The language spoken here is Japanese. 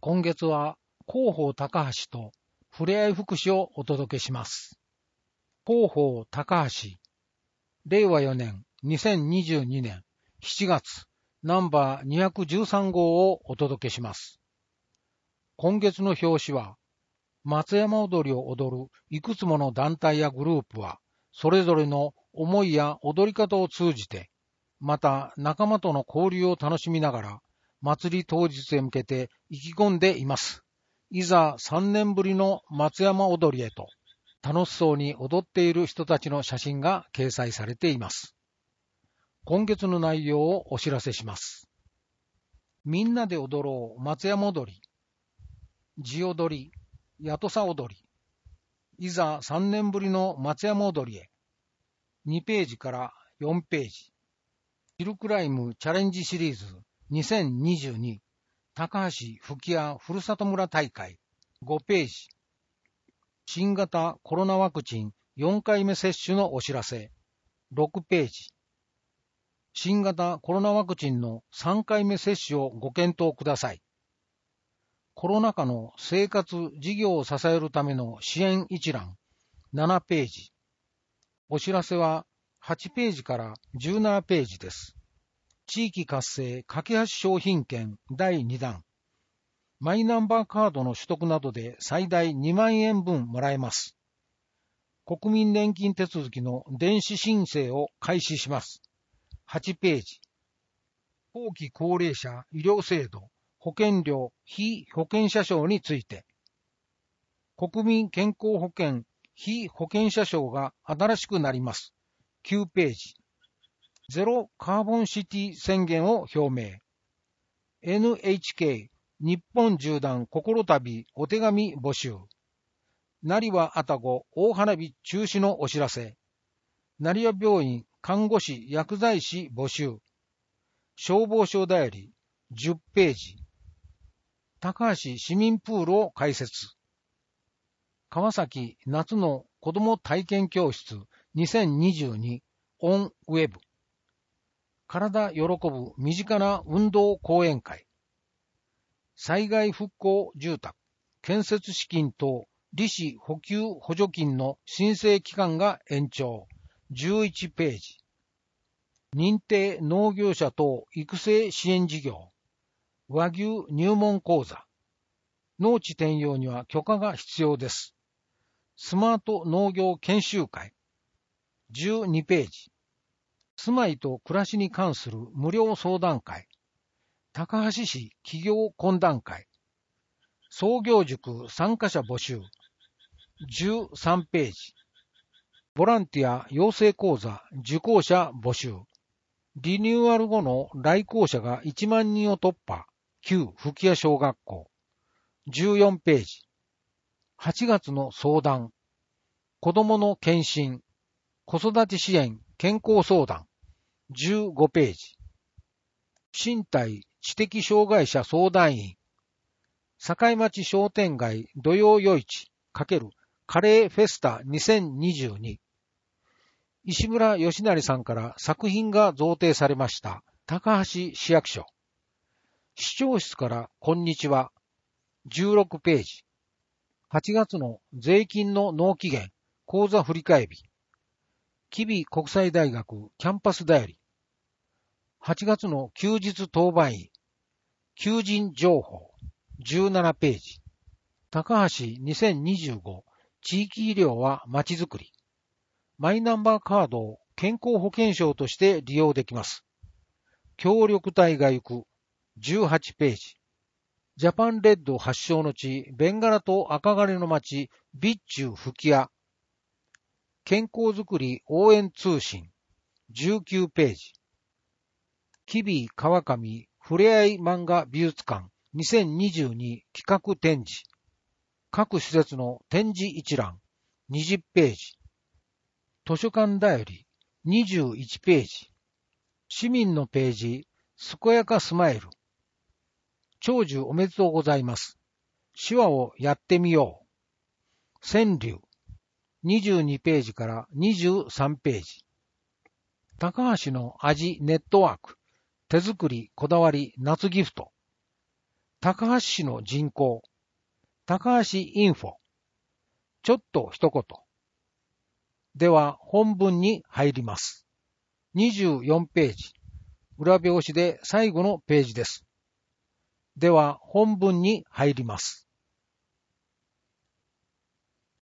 今月は広報高橋とふれあい福祉をお届けします。広報高橋、令和4年2022年7月ナンバー213号をお届けします。今月の表紙は、松山踊りを踊るいくつもの団体やグループは、それぞれの思いや踊り方を通じて、また仲間との交流を楽しみながら、祭り当日へ向けて意気込んでいます。いざ3年ぶりの松山踊りへと、楽しそうに踊っている人たちの写真が掲載されています。今月の内容をお知らせします。みんなで踊ろう松山踊り、地踊り、八土佐踊り、いざ3年ぶりの松山踊りへ、2ページから4ページ、ヒルクライムチャレンジシリーズ2022高橋吹屋ふるさと村大会5ページ、新型コロナワクチン4回目接種のお知らせ6ページ、新型コロナワクチンの3回目接種をご検討ください。コロナ禍の生活事業を支えるための支援一覧7ページ、お知らせは8ページから17ページです。地域活性架け橋商品券第2弾。マイナンバーカードの取得などで最大2万円分もらえます。国民年金手続きの電子申請を開始します。8ページ。後期高齢者医療制度保険料非保険者証について。国民健康保険非保険者証が新しくなります。9ページ。ゼロカーボンシティ宣言を表明。NHK 日本縦断心旅お手紙募集。成羽愛宕大花火中止のお知らせ。成羽病院看護師薬剤師募集。消防署だより10ページ。高橋市民プールを開設。川崎夏の子ども体験教室2022オンウェブ。体喜ぶ身近な運動講演会。災害復興住宅建設資金等利子補給補助金の申請期間が延長11ページ。認定農業者等育成支援事業和牛入門講座。農地転用には許可が必要です。スマート農業研修会12ページ。住まいと暮らしに関する無料相談会。高橋市企業懇談会。創業塾参加者募集。13ページ。ボランティア養成講座受講者募集。リニューアル後の来校者が1万人を突破。旧吹屋小学校。14ページ。8月の相談。子どもの検診。子育て支援健康相談。15ページ。身体知的障害者相談員。境町商店街土曜夜市×カレーフェスタ2022。石村義成さんから作品が贈呈されました高橋市役所。市長室からこんにちは。16ページ。8月の税金の納期限口座振替日。吉備国際大学キャンパスだより。8月の休日当番医。求人情報。17ページ。高橋2025地域医療はまちづくり。マイナンバーカードを健康保険証として利用できます。協力隊が行く。18ページ。ジャパンレッド発祥の地、ベンガラと赤金の町、備中吹屋。健康づくり応援通信。19ページ。吉備川上ふれあい漫画美術館2022企画展示。各施設の展示一覧。20ページ。図書館だより21ページ。市民のページ、健やかスマイル。長寿おめでとうございます。手話をやってみよう。川柳。22ページから23ページ。高橋の味ネットワーク。手作りこだわり夏ギフト。 高橋市の人口、高橋インフォ、ちょっと一言。では本文に入ります。24ページ。裏表紙で最後のページです。では本文に入ります。